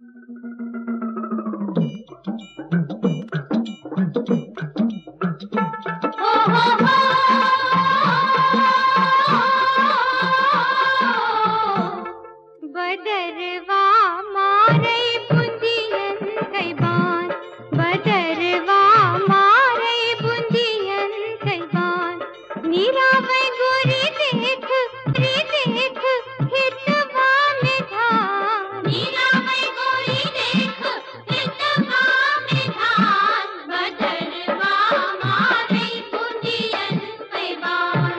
बदरवा मारे बुंदियन कैबान, बदरवा मारे बुंदियन कैबान, नीरावे गोरी देख हितवा में धान, नीरावे गोरी देख हितवा में धान, बदरवा मारे बुंदियन कैबान।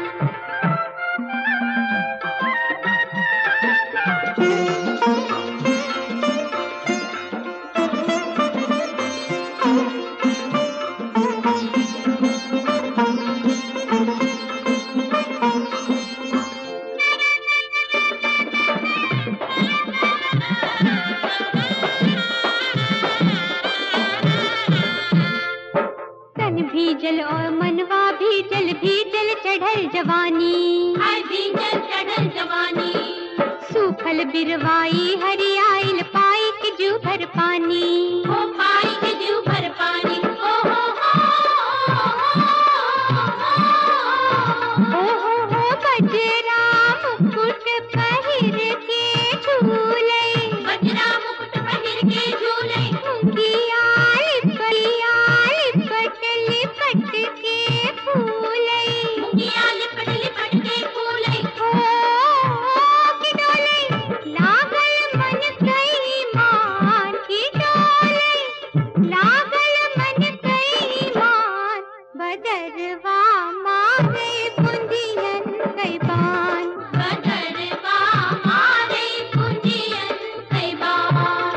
भीजल और मनवा भीजल चढ़ल जवानी, हाय भीजल चढ़ल जवानी, सूखल बिरवाई हरियाइल पाई के जू भर पानी, ओ पाई के जू भर पानी, ओ हो बजरा मुकुट पहिर के झूले, बजरा मुकुट पहिर के झूले, मुंगिया लिपट के फूले, मुंगिया लिपट के फूले, हो की डोले, लागल मन कई मान की डोले, लागल मन कई मान, बदरवा मारे बुंदियन कैबान, बदरवा मारे बुंदियन कैबान।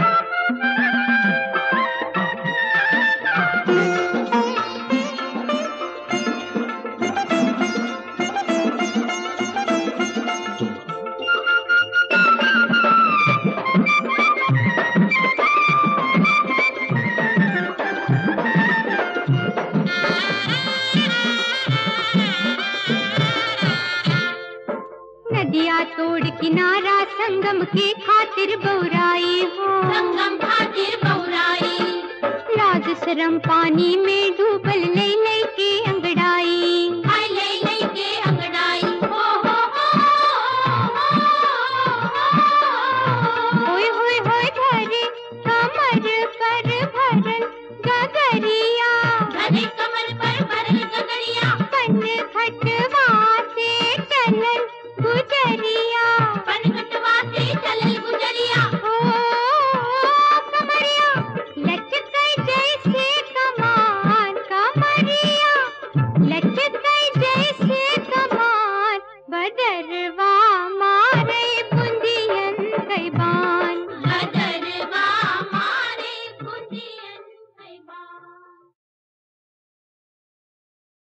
नदिया तोड़ किनारा संगम के खातिर बौराई हो, संगम खातिर बौराई, लाज शरम पानी में डूबल ले के अंगड़ाई, हाय ले के अंगड़ाई, होय धरे कमर पर भरल गगरिया, धरे कमर पर भरल गगरिया, पन खटवा से चलल गुजरिया, पनघटवा से चलल गुजरिया, ओ कमरिया लचकै जैसे कमान, कमरिया लचकै जैसे कमान, बदरवा